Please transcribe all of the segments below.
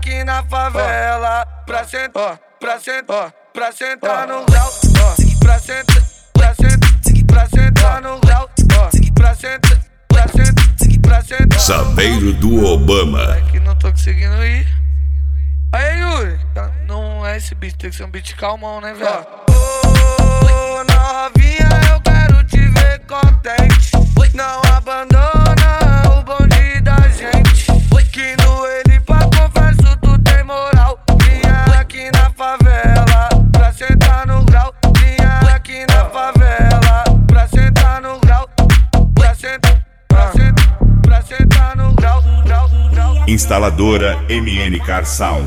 aqui na favela. Pra sentar, pra sentar, pra sentar no grau. Pra sentar, pra sentar, pra sentar no grau. Pra sentar, pra sentar, pra sentar. Saveiro do Obama. É que não tô conseguindo ir. Aí, Yuri, não é esse beat, tem que ser um beat calmão, né, velho? Ô, novinha, eu quero te ver contente. Não abandona o bonde da gente. Que no ele pra confesso tu tem moral. Vinha aqui na favela pra sentar no grau. Vinha aqui na favela pra sentar no grau. Pra sentar, pra sentar, pra sentar no grau, grau, grau. Instaladora MN Car Sound.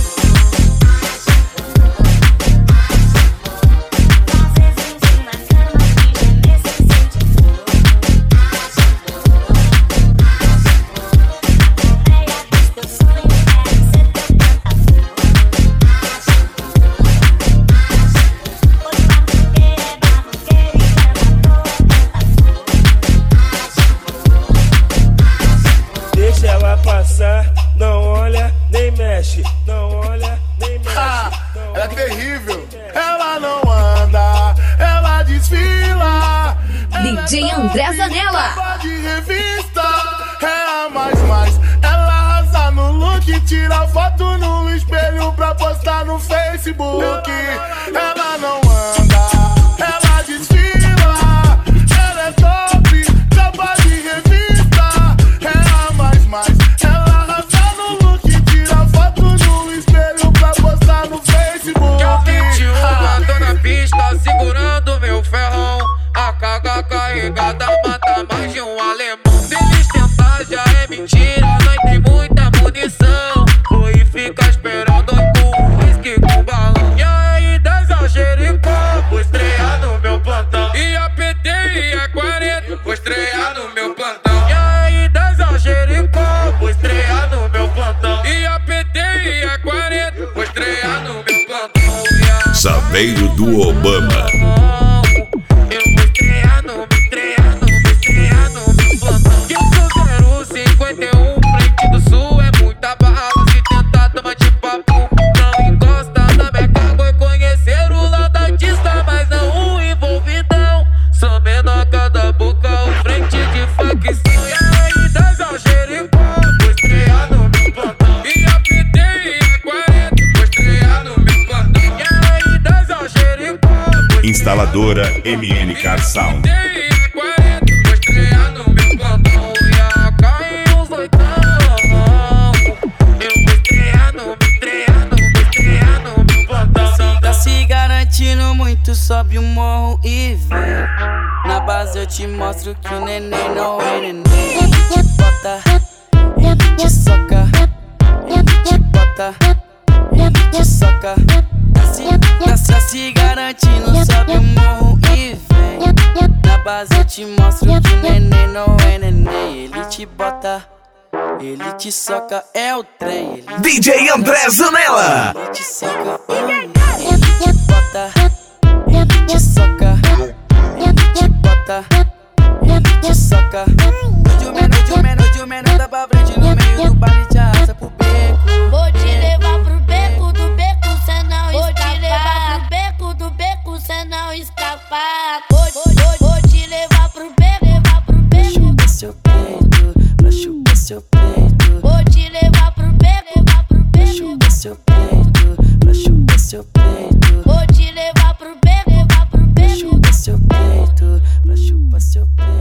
Deixa ela passar, não olha nem mexe, não olha nem mexe. Ela é terrível. Ela não anda, ela desfila. DJ André Zanella. Capa de revista, é a mais. Ela arrasa no look, tira foto no espelho pra postar no Facebook. Ela não anda, ela desfila. Ela é top, capa de revista, é a mais. Ela arrasa no look, tira foto no espelho pra postar no Facebook. Tô na pista segurando meu ferrão. A carga carregada mata mais de um alemão. Se eles tentar já é mentira, nós tem muita munição. Vou e fica esperando com whisky com balão. E aí, 10 a Jericó, vou estrear no meu plantão. E a PT e a 40, vou estrear no meu plantão. E aí, 10 a Jericó, vou estrear no meu plantão. E a PT e a 40, vou estrear no meu plantão. Saveiro do Obama. Eu vou estrear no meu plantão. Que eu sou 051, frente do sul é muita bala. Se tentar tomar de papo, não encosta na minha cara. Foi conhecer o lado artista, mas não o envolvidão. Sou menor cada boca, o frente de facção. E aí, 10 a Jericó, vou estrear no meu plantão. E a PT e a 40, vou estrear no meu plantão. E aí, 10 a Jericó, Instaladora MN Car Sound. vou estrear no meu plantão. E a cair os oitão. Eu vou estrear no meu plantão. Tá se garantindo muito, sobe o morro e vem. Na base eu te mostro que o neném não é neném. Ele te bota, ele te soca. Ele te bota, ele te soca. Tá se garantindo, sobe o morro e vem. Na base eu te mostro que o neném não é neném. Ele te bota, ele te soca, é o trem. Ele DJ André Zanella. Ele te soca, ele te bota, ele te soca. Ele te bota, ele te soca. Hoje o menor tá pra frente no meio do baile, te arrasta pro beco. Vou te levar pro beco do beco, cê não escapar. Vou te levar pro beco do beco, cê não escapar. Vou te levar pro beco, Chupa seu peito, chupa seu peito. vou te levar pro beco, Chupa seu peito, chupa seu peito. vou te levar pro beco, Chupa seu peito, chupa seu peito.